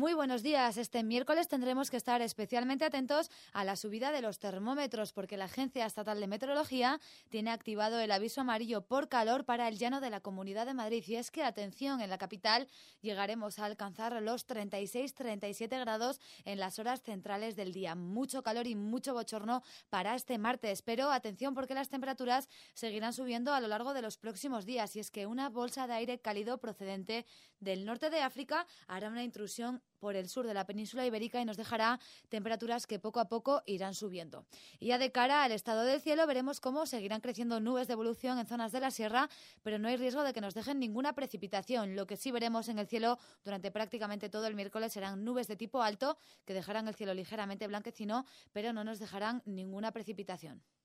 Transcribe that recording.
Muy buenos días. Este miércoles tendremos que estar especialmente atentos a la subida de los termómetros porque la Agencia Estatal de Meteorología tiene activado el aviso amarillo por calor para el llano de la Comunidad de Madrid. Y es que, atención, en la capital llegaremos a alcanzar los 36-37 grados en las horas centrales del día. Mucho calor y mucho bochorno para este martes. Pero atención porque las temperaturas seguirán subiendo a lo largo de los próximos días. Y es que una bolsa de aire cálido procedente del norte de África hará una intrusión por el sur de la península ibérica y nos dejará temperaturas que poco a poco irán subiendo. Y ya de cara al estado del cielo veremos cómo seguirán creciendo nubes de evolución en zonas de la sierra, pero no hay riesgo de que nos dejen ninguna precipitación. Lo que sí veremos en el cielo durante prácticamente todo el miércoles serán nubes de tipo alto que dejarán el cielo ligeramente blanquecino, pero no nos dejarán ninguna precipitación.